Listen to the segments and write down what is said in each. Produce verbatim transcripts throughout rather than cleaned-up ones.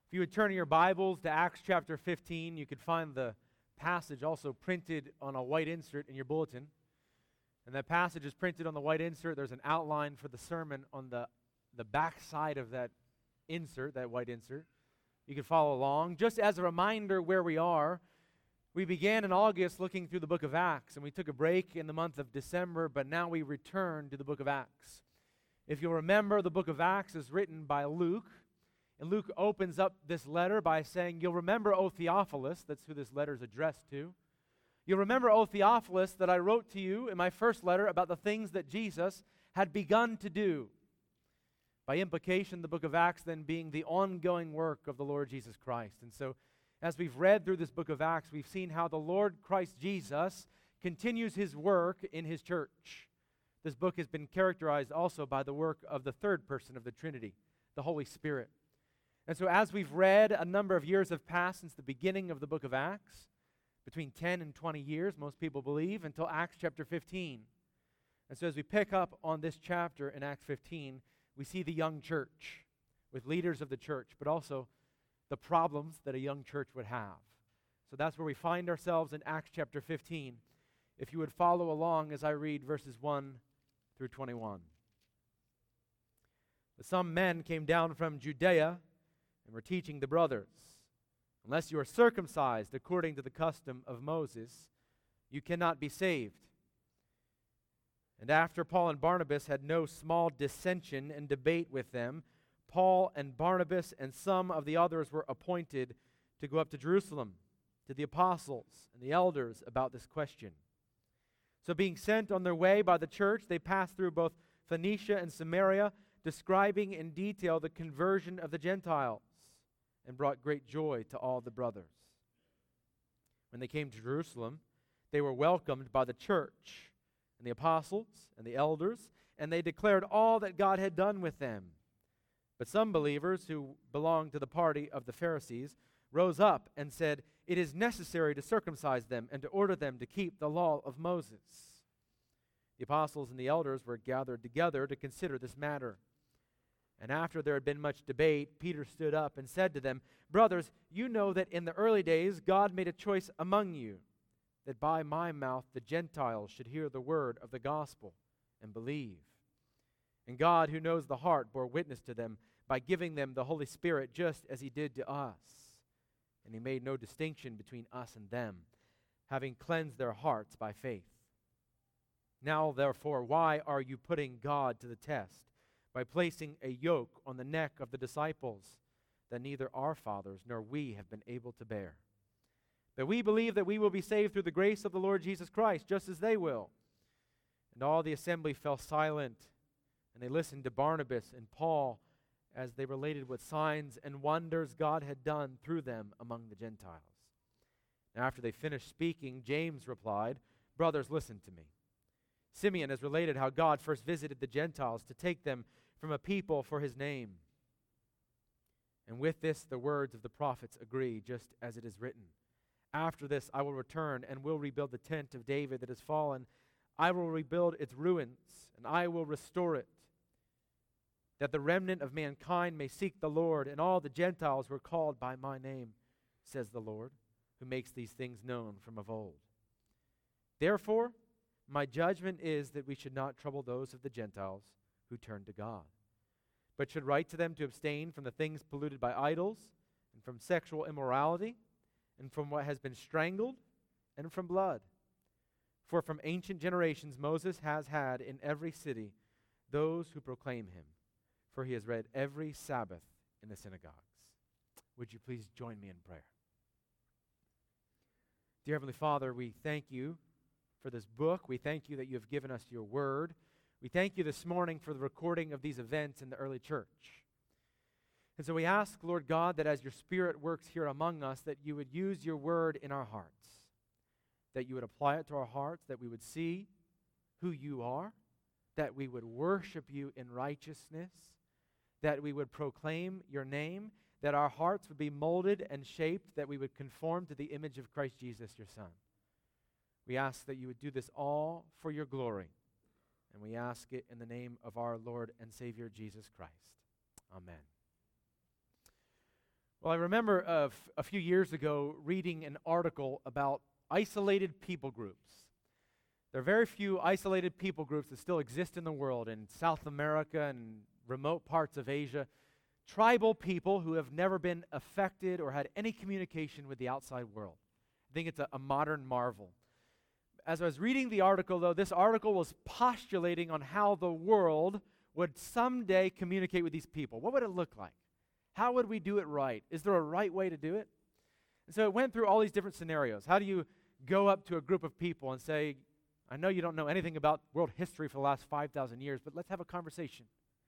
If you would turn your Bibles to Acts chapter fifteen, you could find the passage also printed on a white insert in your bulletin. And that passage is printed on the white insert. There's an outline for the sermon on the, the back side of that insert, that white insert. You can follow along. Just as a reminder where we are, we began in August looking through the book of Acts, and we took a break in the month of December, but now we return to the book of Acts. If you'll remember, the book of Acts is written by Luke. And Luke opens up this letter by saying, you'll remember, O Theophilus, that's who this letter is addressed to. You'll remember, O Theophilus, that I wrote to you in my first letter about the things that Jesus had begun to do. By implication, the book of Acts then being the ongoing work of the Lord Jesus Christ. And so, as we've read through this book of Acts, we've seen how the Lord Christ Jesus continues His work in His church. This book has been characterized also by the work of the third person of the Trinity, the Holy Spirit. And so as we've read, a number of years have passed since the beginning of the book of Acts, between ten and twenty years, most people believe, until Acts chapter fifteen. And so as we pick up on this chapter in Acts fifteen, we see the young church with leaders of the church, but also the problems that a young church would have. So that's where we find ourselves in Acts chapter fifteen. If you would follow along as I read verses one through twenty-one. Some men came down from Judea and were teaching the brothers, unless you are circumcised according to the custom of Moses, you cannot be saved. And after Paul and Barnabas had no small dissension and debate with them, Paul and Barnabas and some of the others were appointed to go up to Jerusalem to the apostles and the elders about this question. So being sent on their way by the church, they passed through both Phoenicia and Samaria, describing in detail the conversion of the Gentiles, and brought great joy to all the brothers. When they came to Jerusalem, they were welcomed by the church and the apostles and the elders, and they declared all that God had done with them. But some believers who belonged to the party of the Pharisees rose up and said, it is necessary to circumcise them and to order them to keep the law of Moses. The apostles and the elders were gathered together to consider this matter. And after there had been much debate, Peter stood up and said to them, brothers, you know that in the early days God made a choice among you, that by my mouth the Gentiles should hear the word of the gospel and believe. And God, who knows the heart, bore witness to them by giving them the Holy Spirit just as He did to us. And He made no distinction between us and them, having cleansed their hearts by faith. Now, therefore, why are you putting God to the test by placing a yoke on the neck of the disciples that neither our fathers nor we have been able to bear? But we believe that we will be saved through the grace of the Lord Jesus Christ, just as they will. And all the assembly fell silent, and they listened to Barnabas and Paul as they related what signs and wonders God had done through them among the Gentiles. And after they finished speaking, James replied, brothers, listen to me. Simeon has related how God first visited the Gentiles to take them from a people for His name. And with this the words of the prophets agree, just as it is written. After this I will return and will rebuild the tent of David that has fallen. I will rebuild its ruins, and I will restore it, that the remnant of mankind may seek the Lord, and all the Gentiles who are called by my name, says the Lord, who makes these things known from of old. Therefore, my judgment is that we should not trouble those of the Gentiles who turn to God, but should write to them to abstain from the things polluted by idols, and from sexual immorality, and from what has been strangled, and from blood. For from ancient generations Moses has had in every city those who proclaim Him, for he has read every Sabbath in the synagogues. Would you please join me in prayer? Dear Heavenly Father, we thank you for this book. We thank you that you have given us your word. We thank you this morning for the recording of these events in the early church. And so we ask, Lord God, that as your Spirit works here among us, that you would use your word in our hearts, that you would apply it to our hearts, that we would see who you are, that we would worship you in righteousness, that we would proclaim your name, that our hearts would be molded and shaped, that we would conform to the image of Christ Jesus, your Son. We ask that you would do this all for your glory, and we ask it in the name of our Lord and Savior, Jesus Christ. Amen. Well, I remember uh, f- a few years ago reading an article about isolated people groups. There are very few isolated people groups that still exist in the world, in South America and remote parts of Asia. Tribal people who have never been affected or had any communication with the outside world. I think it's a, a modern marvel. As I was reading the article, though, this article was postulating on how the world would someday communicate with these people. What would it look like? How would we do it right? Is there a right way to do it? And so it went through all these different scenarios. How do you go up to a group of people and say, I know you don't know anything about world history for the last five thousand years, but let's have a conversation.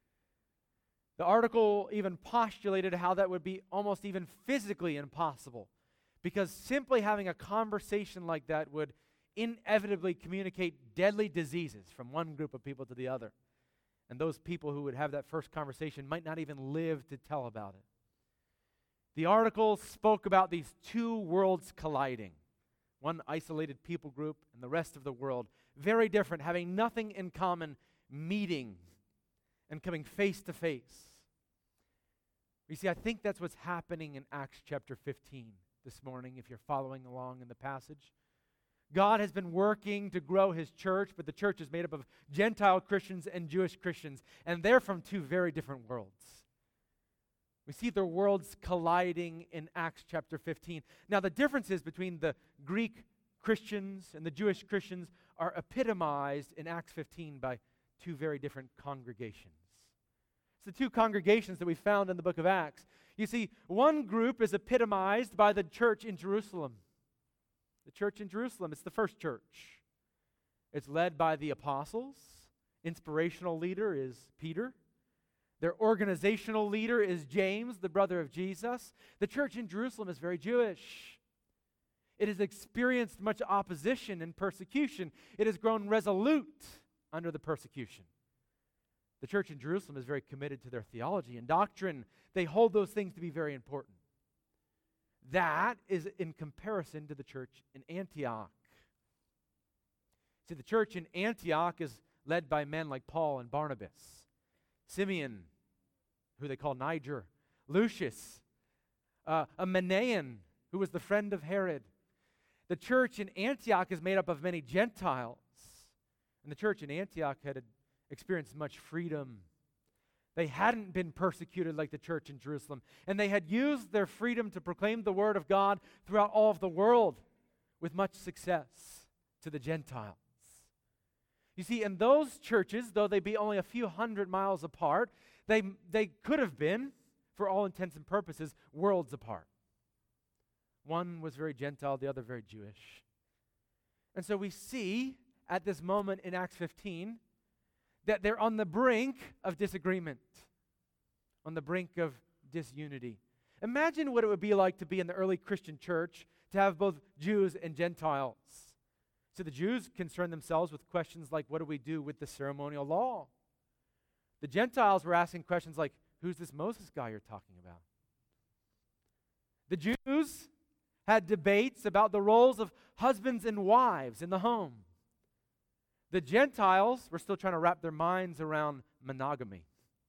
The article even postulated how that would be almost even physically impossible, because simply having a conversation like that would inevitably communicate deadly diseases from one group of people to the other. And those people who would have that first conversation might not even live to tell about it. The article spoke about these two worlds colliding. One isolated people group and the rest of the world, very different, having nothing in common, meeting and coming face to face. You see, I think that's what's happening in Acts chapter fifteen this morning, if you're following along in the passage. God has been working to grow his church, but the church is made up of Gentile Christians and Jewish Christians, and they're from two very different worlds. We see their worlds colliding in Acts chapter fifteen. Now, the differences between the Greek Christians and the Jewish Christians are epitomized in Acts fifteen by two very different congregations. It's the two congregations that we found in the book of Acts. You see, one group is epitomized by the church in Jerusalem. The church in Jerusalem, it's the first church. It's led by the apostles. Inspirational leader is Peter. Their organizational leader is James, the brother of Jesus. The church in Jerusalem is very Jewish. It has experienced much opposition and persecution. It has grown resolute under the persecution. The church in Jerusalem is very committed to their theology and doctrine. They hold those things to be very important. That is in comparison to the church in Antioch. See, the church in Antioch is led by men like Paul and Barnabas, Simeon, who they call Niger, Lucius, uh, a Manaen, who was the friend of Herod. The church in Antioch is made up of many Gentiles, and the church in Antioch had experienced much freedom. They hadn't been persecuted like the church in Jerusalem, and they had used their freedom to proclaim the word of God throughout all of the world with much success to the Gentiles. You see, in those churches, though they be only a few hundred miles apart, they, they could have been, for all intents and purposes, worlds apart. One was very Gentile, the other very Jewish. And so we see at this moment in Acts fifteen that they're on the brink of disagreement, on the brink of disunity. Imagine what it would be like to be in the early Christian church, to have both Jews and Gentiles. So the Jews concerned themselves with questions like, what do we do with the ceremonial law? The Gentiles were asking questions like, who's this Moses guy you're talking about? The Jews had debates about the roles of husbands and wives in the home. The Gentiles were still trying to wrap their minds around monogamy.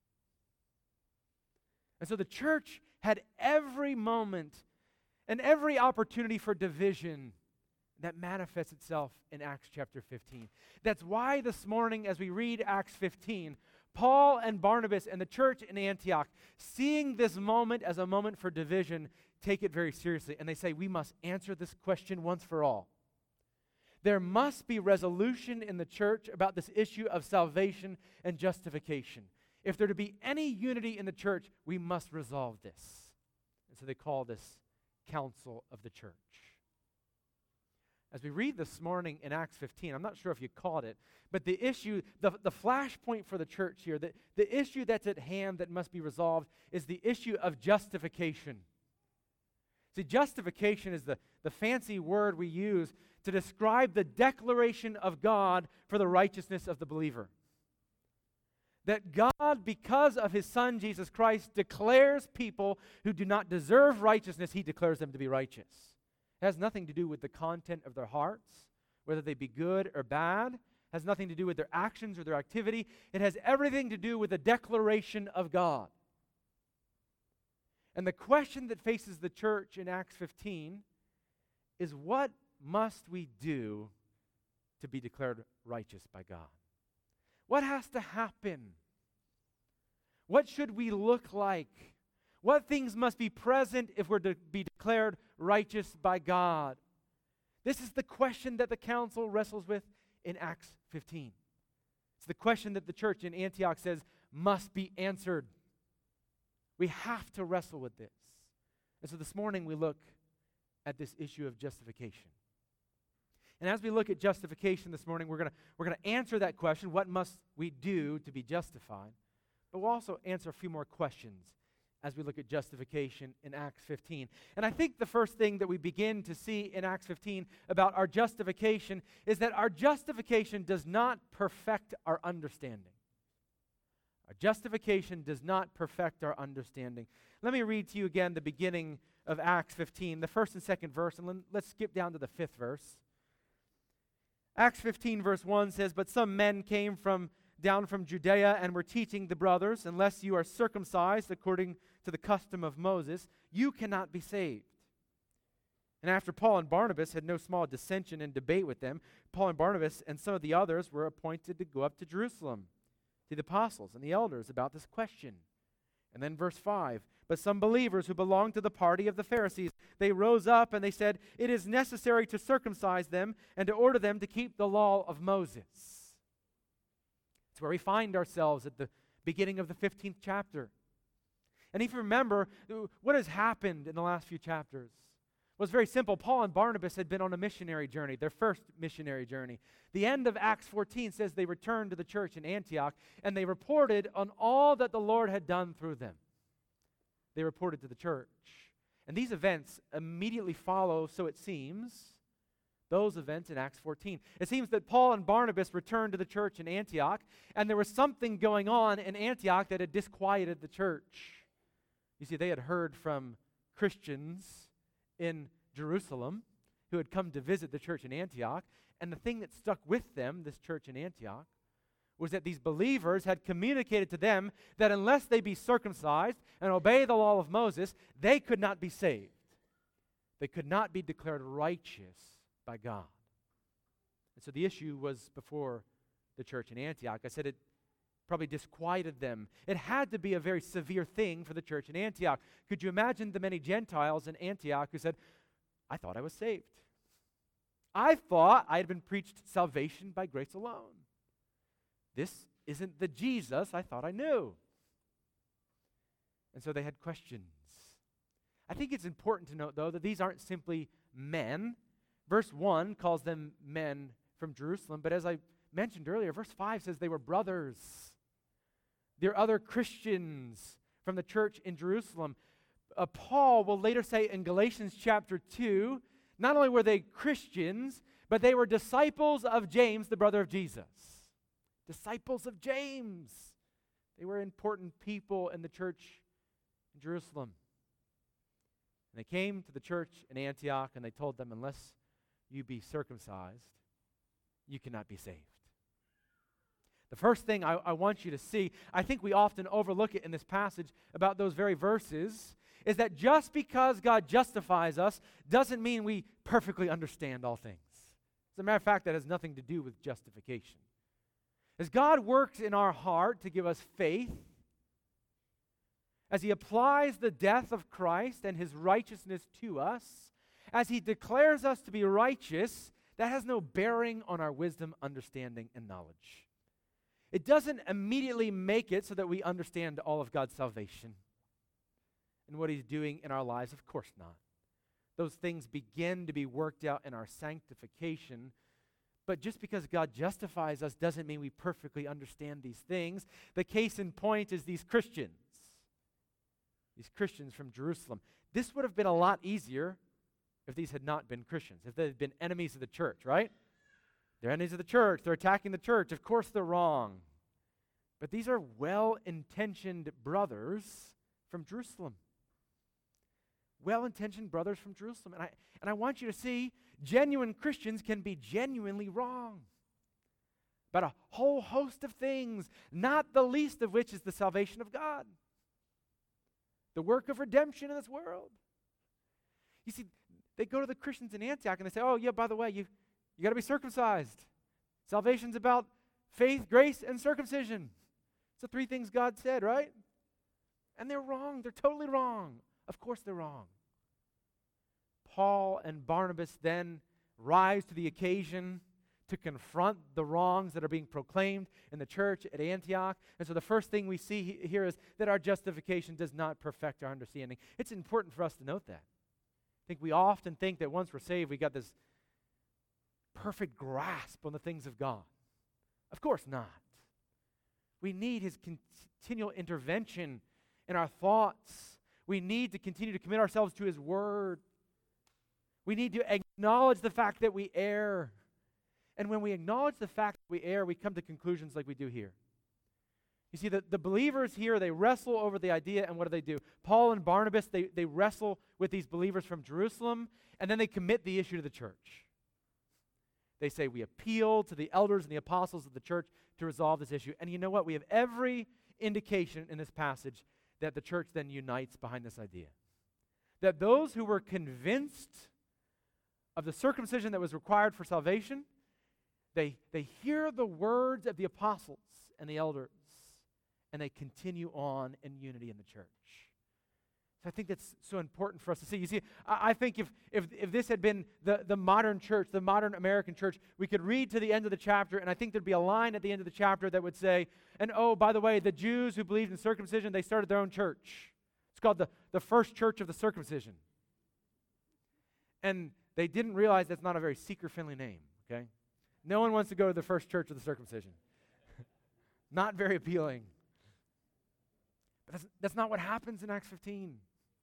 And so the church had every moment and every opportunity for division that manifests itself in Acts chapter fifteen. That's why this morning, as we read Acts fifteen, Paul and Barnabas and the church in Antioch, seeing this moment as a moment for division, take it very seriously. And they say, we must answer this question once for all. There must be resolution in the church about this issue of salvation and justification. If there to be any unity in the church, we must resolve this. And so they call this Council of the Church. As we read this morning in Acts fifteen, I'm not sure if you caught it, but the issue, the, the flashpoint for the church here, the, the issue that's at hand that must be resolved is the issue of justification. See, justification is the, the fancy word we use to describe the declaration of God for the righteousness of the believer. That God, because of his Son, Jesus Christ, declares people who do not deserve righteousness, he declares them to be righteous. It has nothing to do with the content of their hearts, whether they be good or bad. It has nothing to do with their actions or their activity. It has everything to do with the declaration of God. And the question that faces the church in Acts fifteen is, what must we do to be declared righteous by God? What has to happen? What should we look like? What things must be present if we're to be declared righteous by God? This is the question that the council wrestles with in Acts fifteen. It's the question that the church in Antioch says must be answered. We have to wrestle with this. And so this morning we look at this issue of justification. And as we look at justification this morning, we're going to we're going to answer that question, what must we do to be justified? But we'll also answer a few more questions as we look at justification in Acts fifteen. And I think the first thing that we begin to see in Acts fifteen about our justification is that our justification does not perfect our understanding. Our justification does not perfect our understanding. Let me read to you again the beginning of Acts fifteen, the first and second verse, and let's skip down to the fifth verse. Acts fifteen verse one says, "But some men came from down from Judea and were teaching the brothers, unless you are circumcised according to the custom of Moses, you cannot be saved." And after Paul and Barnabas had no small dissension and debate with them, Paul and Barnabas and some of the others were appointed to go up to Jerusalem to the apostles and the elders about this question. And then verse five, "But some believers who belonged to the party of the Pharisees, they rose up and they said, 'It is necessary to circumcise them and to order them to keep the law of Moses.'" It's where we find ourselves at the beginning of the fifteenth chapter. And if you remember, what has happened in the last few chapters was very simple. Paul and Barnabas had been on a missionary journey, their first missionary journey. The end of Acts fourteen says they returned to the church in Antioch, and they reported on all that the Lord had done through them. They reported to the church. And these events immediately follow, so it seems, those events in Acts fourteen. It seems that Paul and Barnabas returned to the church in Antioch, and there was something going on in Antioch that had disquieted the church. You see, they had heard from Christians in Jerusalem who had come to visit the church in Antioch, and the thing that stuck with them, this church in Antioch, was that these believers had communicated to them that unless they be circumcised and obey the law of Moses, they could not be saved. They could not be declared righteous by God. And so the issue was before the church in Antioch. I said it probably disquieted them. It had to be a very severe thing for the church in Antioch. Could you imagine the many Gentiles in Antioch who said, "I thought I was saved. I thought I had been preached salvation by grace alone. This isn't the Jesus I thought I knew." And so they had questions. I think it's important to note, though, that these aren't simply men. Verse one calls them men from Jerusalem, but as I mentioned earlier, verse five says they were brothers. They're other Christians from the church in Jerusalem. Uh, Paul will later say in Galatians chapter two, not only were they Christians, but they were disciples of James, the brother of Jesus. Disciples of James. They were important people in the church in Jerusalem. And they came to the church in Antioch and they told them, unless you be circumcised, you cannot be saved. The first thing I, I want you to see, I think we often overlook it in this passage about those very verses, is that just because God justifies us doesn't mean we perfectly understand all things. As a matter of fact, that has nothing to do with justification. As God works in our heart to give us faith, as He applies the death of Christ and His righteousness to us, as He declares us to be righteous, that has no bearing on our wisdom, understanding, and knowledge. It doesn't immediately make it so that we understand all of God's salvation and what He's doing in our lives. Of course not. Those things begin to be worked out in our sanctification. But just because God justifies us doesn't mean we perfectly understand these things. The case in point is these Christians. These Christians from Jerusalem. This would have been a lot easier if these had not been Christians, if they had been enemies of the church, right? They're enemies of the church. They're attacking the church. Of course they're wrong. But these are well-intentioned brothers from Jerusalem. Well-intentioned brothers from Jerusalem. And I, and I want you to see, genuine Christians can be genuinely wrong about a whole host of things, not the least of which is the salvation of God. the work of redemption in this world. You see, they go to the Christians in Antioch and they say, oh, yeah, by the way, you you got to be circumcised. Salvation's about faith, grace, and circumcision. It's the three things God said, right? And they're wrong. They're totally wrong. Of course they're wrong. Paul and Barnabas then rise to the occasion to confront the wrongs that are being proclaimed in the church at Antioch. And so the first thing we see he- here is that our justification does not perfect our understanding. It's important for us to note that. I think we often think that once we're saved, we got this perfect grasp on the things of God. Of course not. We need his continual intervention in our thoughts. We need to continue to commit ourselves to his word. We need to acknowledge the fact that we err. And when we acknowledge the fact that we err, we come to conclusions like we do here. You see, the, the believers here, they wrestle over the idea, and what do they do? Paul and Barnabas, they, they wrestle with these believers from Jerusalem, and then they commit the issue to the church. They say, we appeal to the elders and the apostles of the church to resolve this issue. And you know what? We have every indication in this passage that the church then unites behind this idea. That those who were convinced of the circumcision that was required for salvation, they, they hear the words of the apostles and the elders, and they continue on in unity in the church. So I think that's so important for us to see. You see, I, I think if, if if this had been the, the modern church, the modern American church, we could read to the end of the chapter, and I think there'd be a line at the end of the chapter that would say, and oh, by the way, the Jews who believed in circumcision, they started their own church. It's called the, the First Church of the Circumcision. And they didn't realize that's not a very seeker-friendly name, okay? No one wants to go to the First Church of the Circumcision. Not very appealing. But that's, that's not what happens in Acts fifteen.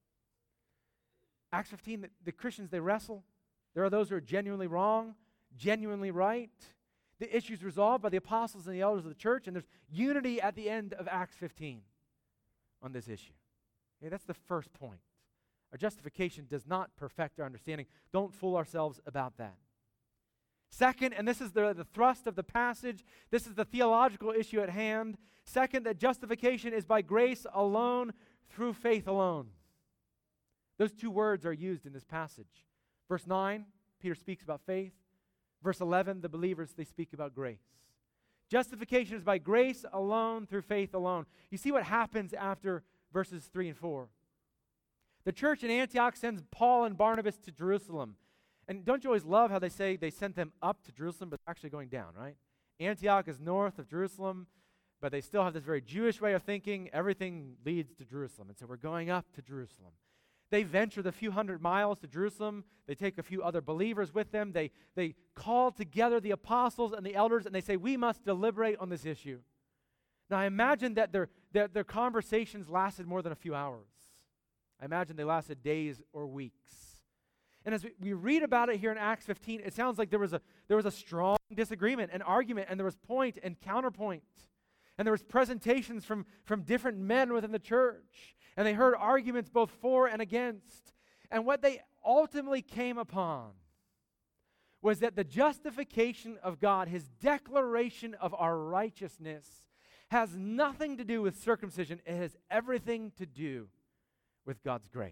Acts fifteen, the, the Christians, they wrestle. There are those who are genuinely wrong, genuinely right. The issue's resolved by the apostles and the elders of the church, and there's unity at the end of Acts fifteen on this issue. Okay, that's the first point. Our justification does not perfect our understanding. Don't fool ourselves about that. Second, and this is the, the thrust of the passage, this is the theological issue at hand. Second, that justification is by grace alone, through faith alone. Those two words are used in this passage. Verse nine, Peter speaks about faith. Verse eleven, the believers, they speak about grace. Justification is by grace alone, through faith alone. You see what happens after verses three and four. The church in Antioch sends Paul and Barnabas to Jerusalem. And don't you always love how they say they sent them up to Jerusalem, but they're actually going down, right? Antioch is north of Jerusalem, but they still have this very Jewish way of thinking. Everything leads to Jerusalem. And so we're going up to Jerusalem. They venture the few hundred miles to Jerusalem. They take a few other believers with them. They, they call together the apostles and the elders, and they say, we must deliberate on this issue. Now, I imagine that their, their, their conversations lasted more than a few hours. I imagine they lasted days or weeks. And as we, we read about it here in Acts fifteen, it sounds like there was a there was a strong disagreement, an argument, and there was point and counterpoint. And there was presentations from, from different men within the church. And they heard arguments both for and against. And what they ultimately came upon was that the justification of God, his declaration of our righteousness, has nothing to do with circumcision. It has everything to do with God's grace.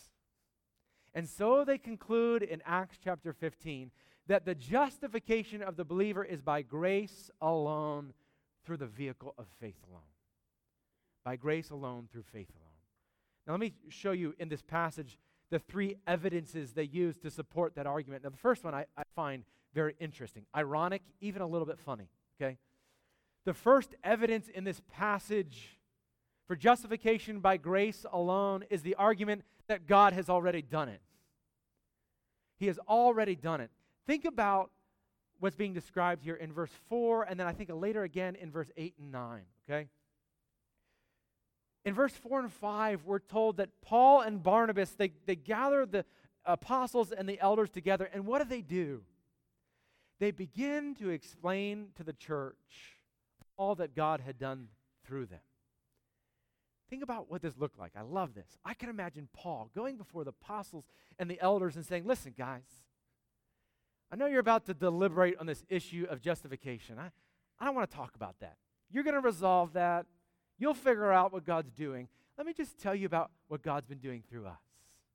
And so they conclude in Acts chapter fifteen that the justification of the believer is by grace alone, through the vehicle of faith alone. By grace alone, through faith alone. Now let me show you in this passage the three evidences they use to support that argument. Now the first one I, I find very interesting, ironic, even a little bit funny, okay? The first evidence in this passage for justification by grace alone is the argument that God has already done it. He has already done it. Think about what's being described here in verse four, and then I think later again in verse eight and nine, okay? In verse four and five, we're told that Paul and Barnabas, they, they gather the apostles and the elders together, and what do they do? They begin to explain to the church all that God had done through them. Think about what this looked like. I love this. I can imagine Paul going before the apostles and the elders and saying, listen, guys, I know you're about to deliberate on this issue of justification. I, I don't want to talk about that. You're going to resolve that. You'll figure out what God's doing. let me just tell you about what God's been doing through us.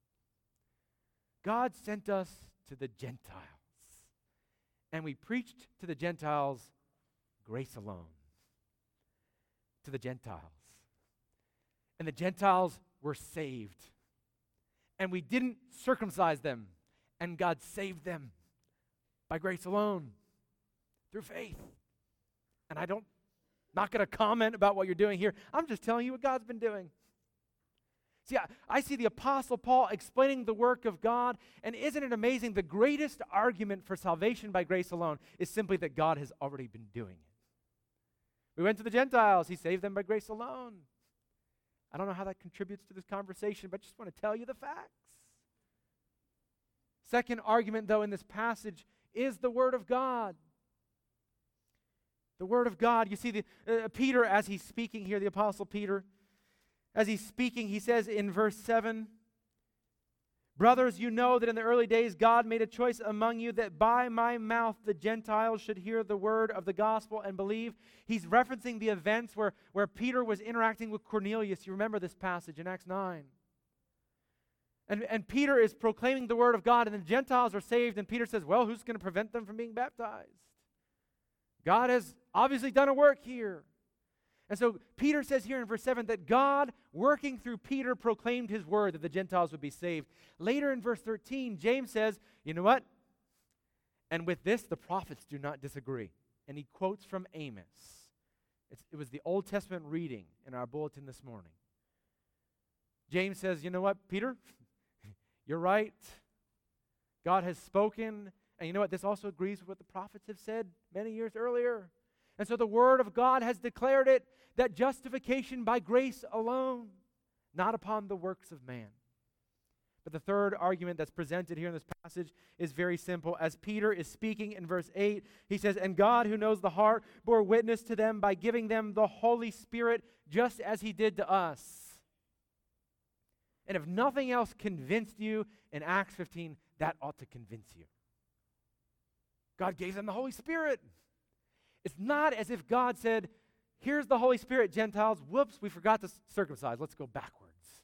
God sent us to the Gentiles, and we preached to the Gentiles grace alone. To the Gentiles. And the Gentiles were saved. And we didn't circumcise them, and God saved them by grace alone, through faith. And I don't, not going to comment about what you're doing here. I'm just telling you what God's been doing. See, I, I see the Apostle Paul explaining the work of God, and isn't it amazing? The greatest argument for salvation by grace alone is simply that God has already been doing it. We went to the Gentiles. He saved them by grace alone. I don't know how that contributes to this conversation, but I just want to tell you the facts. Second argument, though, in this passage is the Word of God. The Word of God. You see, the, uh, Peter, as he's speaking here, the Apostle Peter, as he's speaking, he says in verse seven, brothers, you know that in the early days God made a choice among you that by my mouth the Gentiles should hear the word of the gospel and believe. He's referencing the events where, where Peter was interacting with Cornelius. You remember this passage in Acts nine. And, and Peter is proclaiming the word of God, and the Gentiles are saved, and Peter says, well, who's going to prevent them from being baptized? God has obviously done a work here. And so Peter says here in verse seven that God, working through Peter, proclaimed his word that the Gentiles would be saved. Later in verse thirteen, James says, you know what? And with this, the prophets do not disagree. And he quotes from Amos. It's, it was the Old Testament reading in our bulletin this morning. James says, you know what, Peter? You're right. God has spoken. And you know what? This also agrees with what the prophets have said many years earlier. And so the Word of God has declared it, that justification by grace alone, not upon the works of man. But the third argument that's presented here in this passage is very simple. As Peter is speaking in verse eight, he says, and God, who knows the heart, bore witness to them by giving them the Holy Spirit, just as he did to us. And if nothing else convinced you in Acts fifteen, that ought to convince you. God gave them the Holy Spirit. It's not as if God said, here's the Holy Spirit, Gentiles. Whoops, we forgot to circumcise. Let's go backwards.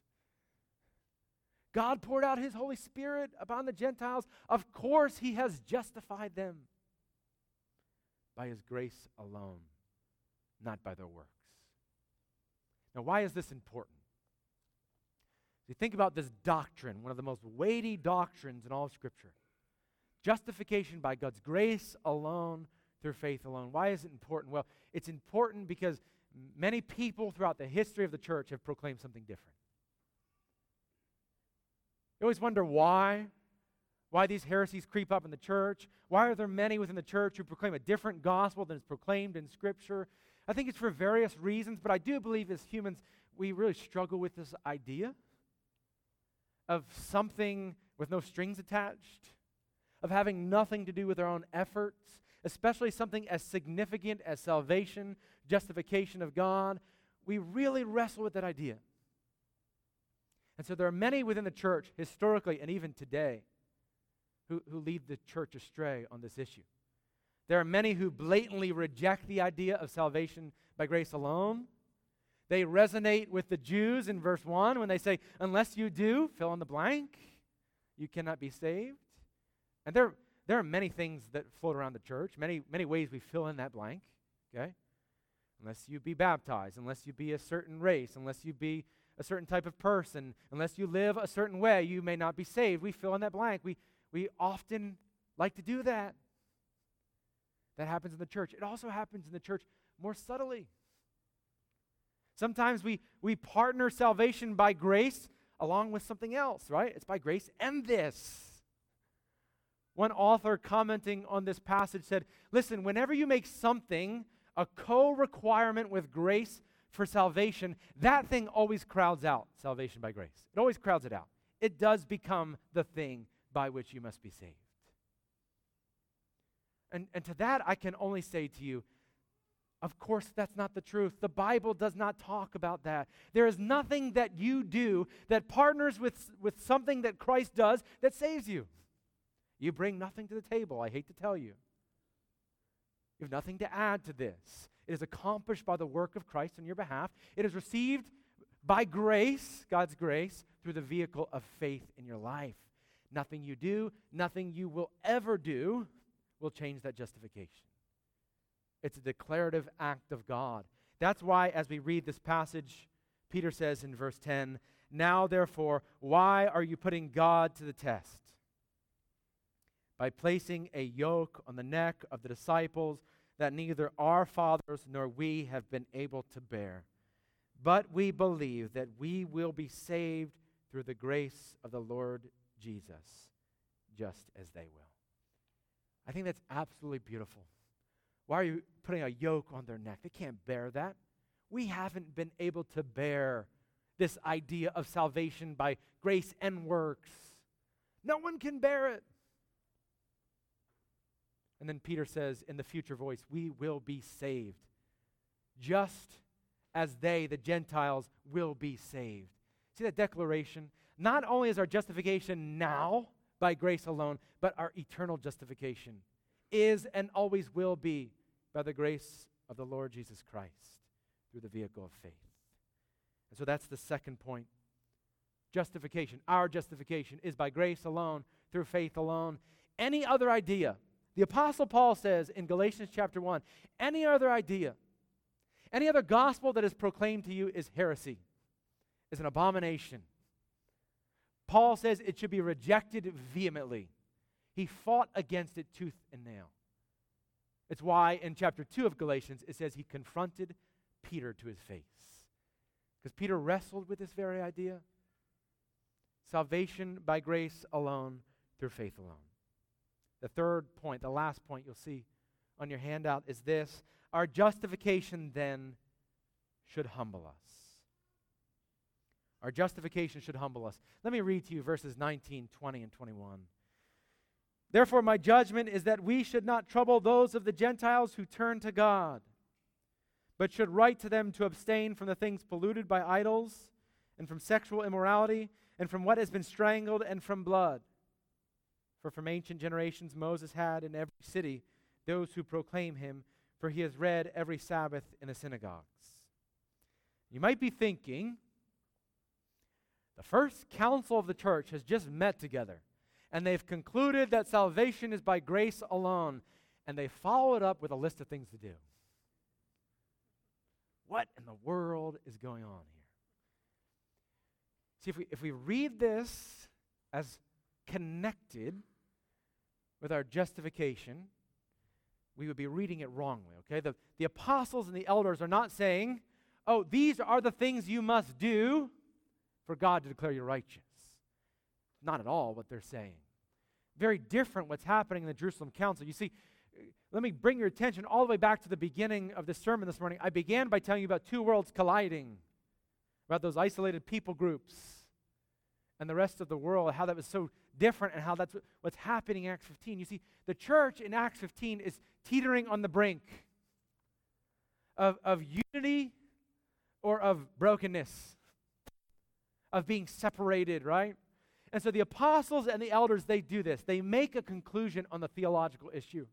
God poured out his Holy Spirit upon the Gentiles. Of course, he has justified them by his grace alone, not by their works. Now, why is this important? If you think about this doctrine, one of the most weighty doctrines in all of Scripture, justification by God's grace alone, through faith alone. Why is it important? Well, it's important because many people throughout the history of the church have proclaimed something different. You always wonder why, why these heresies creep up in the church. Why are there many within the church who proclaim a different gospel than is proclaimed in Scripture? I think it's for various reasons, but I do believe as humans, we really struggle with this idea of something with no strings attached, of having nothing to do with our own efforts, especially something as significant as salvation, justification of God. We really wrestle with that idea. And so there are many within the church, historically and even today, who, who lead the church astray on this issue. There are many who blatantly reject the idea of salvation by grace alone. They resonate with the Jews in verse one when they say, unless you do, fill in the blank, you cannot be saved. And there There are many things that float around the church, many, many ways we fill in that blank, okay? Unless you be baptized, unless you be a certain race, unless you be a certain type of person, unless you live a certain way, you may not be saved. We fill in that blank. We, we often like to do that. That happens in the church. It also happens in the church more subtly. Sometimes we, we partner salvation by grace along with something else, right? It's by grace and this. One author commenting on this passage said, listen, whenever you make something a co-requirement with grace for salvation, that thing always crowds out salvation by grace. It always crowds it out. It does become the thing by which you must be saved. And, and to that, I can only say to you, of course, that's not the truth. The Bible does not talk about that. There is nothing that you do that partners with, with something that Christ does that saves you. You bring nothing to the table, I hate to tell you. You have nothing to add to this. It is accomplished by the work of Christ on your behalf. It is received by grace, God's grace, through the vehicle of faith in your life. Nothing you do, nothing you will ever do will change that justification. It's a declarative act of God. That's why, as we read this passage, Peter says in verse ten, "Now therefore, why are you putting God to the test? By placing a yoke on the neck of the disciples that neither our fathers nor we have been able to bear. But we believe that we will be saved through the grace of the Lord Jesus, just as they will." I think that's absolutely beautiful. Why are you putting a yoke on their neck? They can't bear that. We haven't been able to bear this idea of salvation by grace and works. No one can bear it. And then Peter says in the future voice, we will be saved, just as they, the Gentiles, will be saved. See that declaration? Not only is our justification now by grace alone, but our eternal justification is and always will be by the grace of the Lord Jesus Christ through the vehicle of faith. And so that's the second point. Justification, our justification, is by grace alone, through faith alone. Any other idea, the Apostle Paul says in Galatians chapter one, any other idea, any other gospel that is proclaimed to you is heresy, is an abomination. Paul says it should be rejected vehemently. He fought against it tooth and nail. It's why in chapter two of Galatians it says he confronted Peter to his face. Because Peter wrestled with this very idea. Salvation by grace alone, through faith alone. The third point, the last point you'll see on your handout is this. Our justification then should humble us. Our justification should humble us. Let me read to you verses nineteen, twenty, and twenty-one. "Therefore my judgment is that we should not trouble those of the Gentiles who turn to God, but should write to them to abstain from the things polluted by idols, and from sexual immorality, and from what has been strangled, and from blood. For from ancient generations Moses had in every city those who proclaim him, for he has read every Sabbath in the synagogues." You might be thinking, the first council of the church has just met together, and they've concluded that salvation is by grace alone, and they follow it up with a list of things to do. What in the world is going on here? See, if we, if we read this as connected with our justification, we would be reading it wrongly, okay? The, the apostles and the elders are not saying, oh, these are the things you must do for God to declare you righteous. Not at all what they're saying. Very different what's happening in the Jerusalem Council. You see, let me bring your attention all the way back to the beginning of this sermon this morning. I began by telling you about two worlds colliding, about those isolated people groups and the rest of the world, how that was so different and how that's what's happening in Acts fifteen. You see, the church in Acts fifteen is teetering on the brink of, of unity or of brokenness, of being separated, right? And so the apostles and the elders, they do this. They make a conclusion on the theological issue.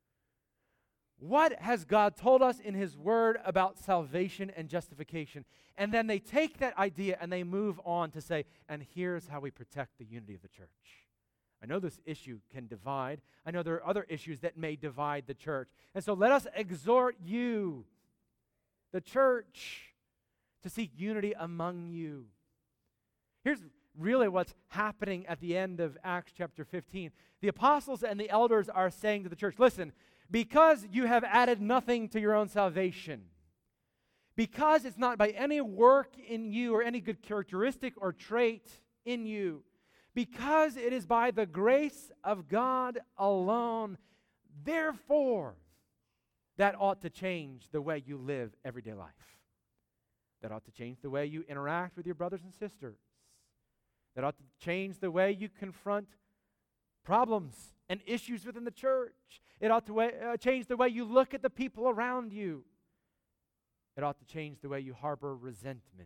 What has God told us in His Word about salvation and justification? And then they take that idea and they move on to say, and here's how we protect the unity of the church. I know this issue can divide. I know there are other issues that may divide the church. And so let us exhort you, the church, to seek unity among you. Here's really what's happening at the end of Acts chapter fifteen. The apostles and the elders are saying to the church, listen, because you have added nothing to your own salvation, because it's not by any work in you or any good characteristic or trait in you, because it is by the grace of God alone, therefore, that ought to change the way you live everyday life. That ought to change the way you interact with your brothers and sisters. That ought to change the way you confront problems and issues within the church. It ought to way, uh, change the way you look at the people around you. It ought to change the way you harbor resentment.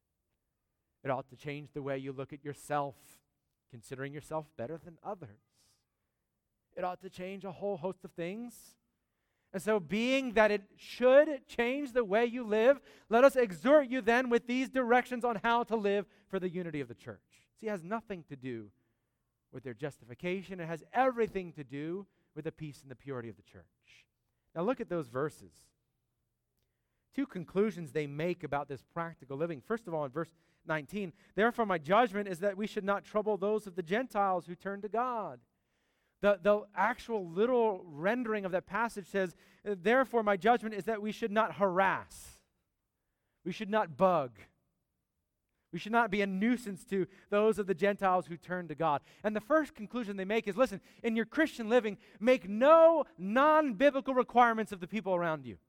It ought to change the way you look at yourself, considering yourself better than others. It ought to change a whole host of things. And so, being that it should change the way you live, let us exhort you then with these directions on how to live for the unity of the church. See, it has nothing to do with their justification. It has everything to do with the peace and the purity of the church. Now look at those verses. Two conclusions they make about this practical living. First of all, in verse nineteen, therefore my judgment is that we should not trouble those of the Gentiles who turn to God. The, the actual literal rendering of that passage says, therefore my judgment is that we should not harass. We should not bug. We should not be a nuisance to those of the Gentiles who turn to God. And the first conclusion they make is, listen, in your Christian living, make no non-biblical requirements of the people around you.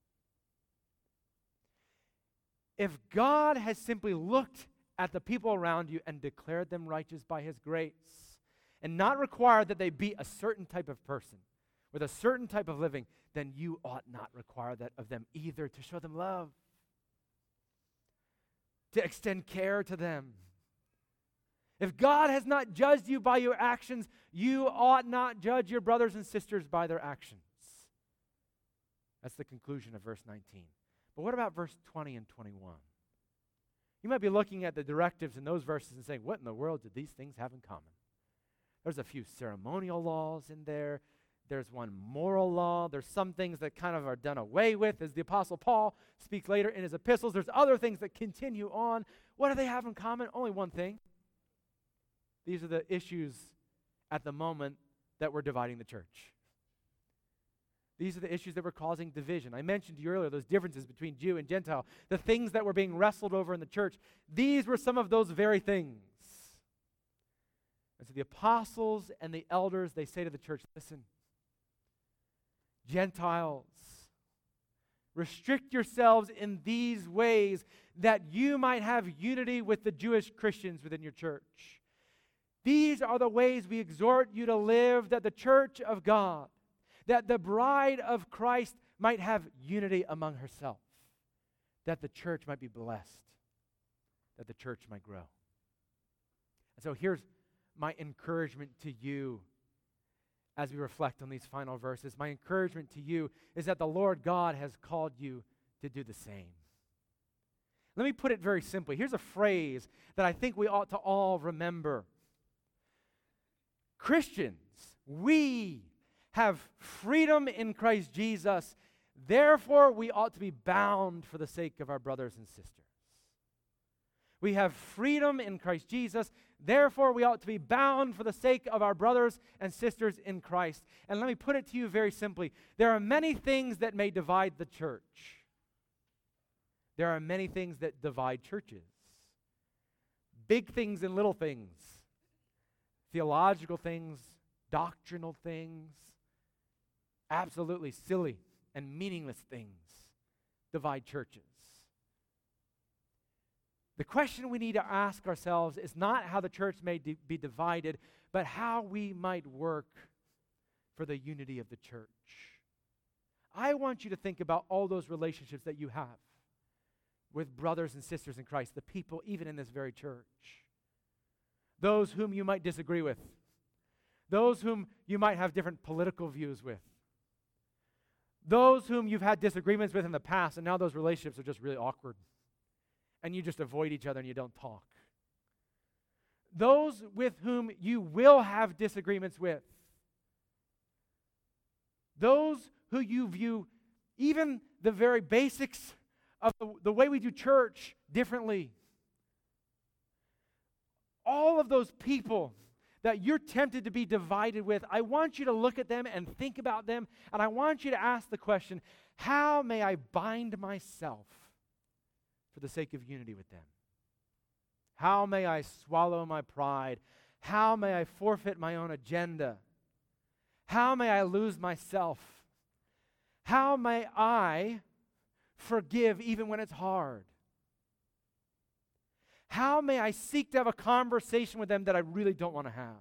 If God has simply looked at the people around you and declared them righteous by His grace, and not required that they be a certain type of person, with a certain type of living, then you ought not require that of them either, to show them love, to extend care to them. If God has not judged you by your actions, you ought not judge your brothers and sisters by their actions. That's the conclusion of verse nineteen. But what about verse twenty and twenty-one? You might be looking at the directives in those verses and saying, what in the world do these things have in common? There's a few ceremonial laws in there. There's one moral law. There's some things that kind of are done away with, as the Apostle Paul speaks later in his epistles. There's other things that continue on. What do they have in common? Only one thing. These are the issues at the moment that were dividing the church. These are the issues that were causing division. I mentioned to you earlier those differences between Jew and Gentile, the things that were being wrestled over in the church. These were some of those very things. And so the apostles and the elders, they say to the church, listen, Gentiles, restrict yourselves in these ways that you might have unity with the Jewish Christians within your church. These are the ways we exhort you to live, that the church of God, that the bride of Christ might have unity among herself, that the church might be blessed, that the church might grow. And so here's my encouragement to you as we reflect on these final verses. My encouragement to you is that the Lord God has called you to do the same. Let me put it very simply. Here's a phrase that I think we ought to all remember. Christians, we have freedom in Christ Jesus. Therefore, we ought to be bound for the sake of our brothers and sisters. We have freedom in Christ Jesus. Therefore, we ought to be bound for the sake of our brothers and sisters in Christ. And let me put it to you very simply. There are many things that may divide the church. There are many things that divide churches. Big things and little things. Theological things, doctrinal things, absolutely silly and meaningless things divide churches. The question we need to ask ourselves is not how the church may de- be divided, but how we might work for the unity of the church. I want you to think about all those relationships that you have with brothers and sisters in Christ, the people even in this very church. Those whom you might disagree with. Those whom you might have different political views with. Those whom you've had disagreements with in the past, and now those relationships are just really awkward. And you just avoid each other and you don't talk. Those with whom you will have disagreements with. Those who you view even the very basics of the, the way we do church differently. All of those people that you're tempted to be divided with, I want you to look at them and think about them, and I want you to ask the question, how may I bind myself for the sake of unity with them? How may I swallow my pride? How may I forfeit my own agenda? How may I lose myself? How may I forgive even when it's hard? How may I seek to have a conversation with them that I really don't want to have?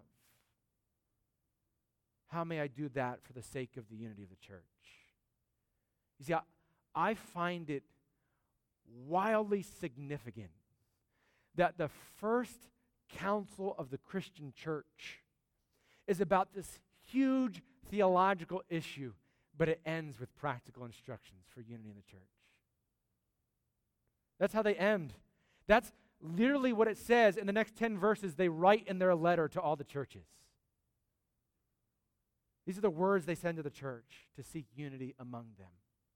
How may I do that for the sake of the unity of the church? You see, I, I find it wildly significant that the first council of the Christian church is about this huge theological issue, but it ends with practical instructions for unity in the church. That's how they end. That's literally what it says in the next ten verses they write in their letter to all the churches. These are the words they send to the church to seek unity among them.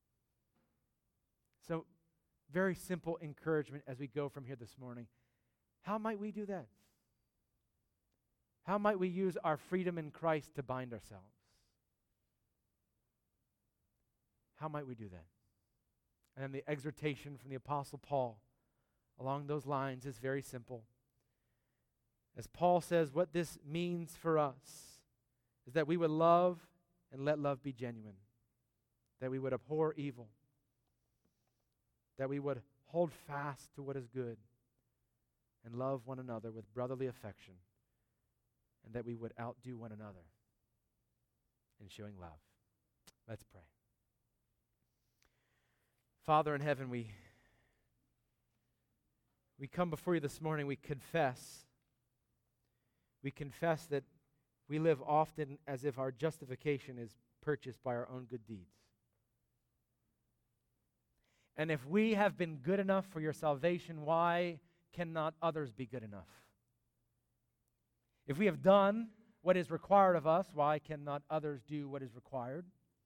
So, very simple encouragement as we go from here this morning. How might we do that? How might we use our freedom in Christ to bind ourselves? How might we do that? And then the exhortation from the Apostle Paul along those lines is very simple. As Paul says, what this means for us is that we would love and let love be genuine, that we would abhor evil, that we would hold fast to what is good and love one another with brotherly affection, and that we would outdo one another in showing love. Let's pray. Father in heaven, we, we come before you this morning, we confess. We confess that we live often as if our justification is purchased by our own good deeds. And if we have been good enough for your salvation, why cannot others be good enough? If we have done what is required of us, why cannot others do what is required?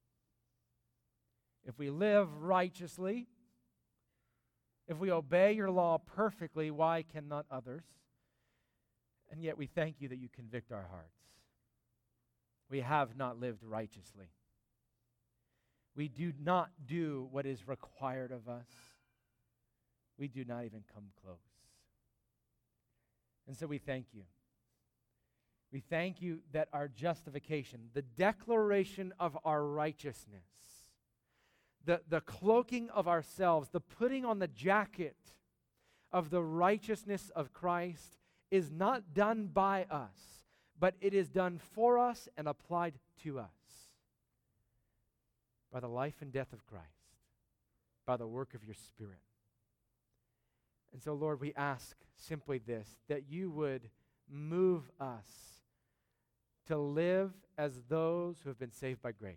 If we live righteously, if we obey your law perfectly, why cannot others? And yet we thank you that you convict our hearts. We have not lived righteously. We do not do what is required of us. We do not even come close. And so we thank you. We thank you that our justification, the declaration of our righteousness, the, the cloaking of ourselves, the putting on the jacket of the righteousness of Christ is not done by us, but it is done for us and applied to us by the life and death of Christ, by the work of your Spirit. And so, Lord, we ask simply this, that you would move us to live as those who have been saved by grace.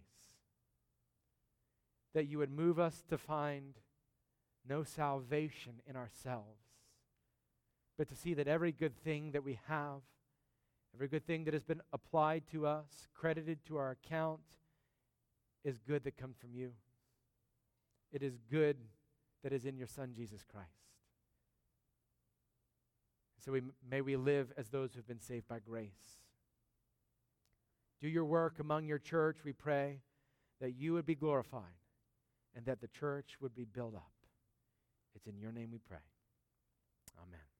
That you would move us to find no salvation in ourselves, but to see that every good thing that we have, every good thing that has been applied to us, credited to our account, is good that comes from you. It is good that is in your Son, Jesus Christ. So we, may we live as those who have been saved by grace. Do your work among your church, we pray, that you would be glorified and that the church would be built up. It's in your name we pray. Amen.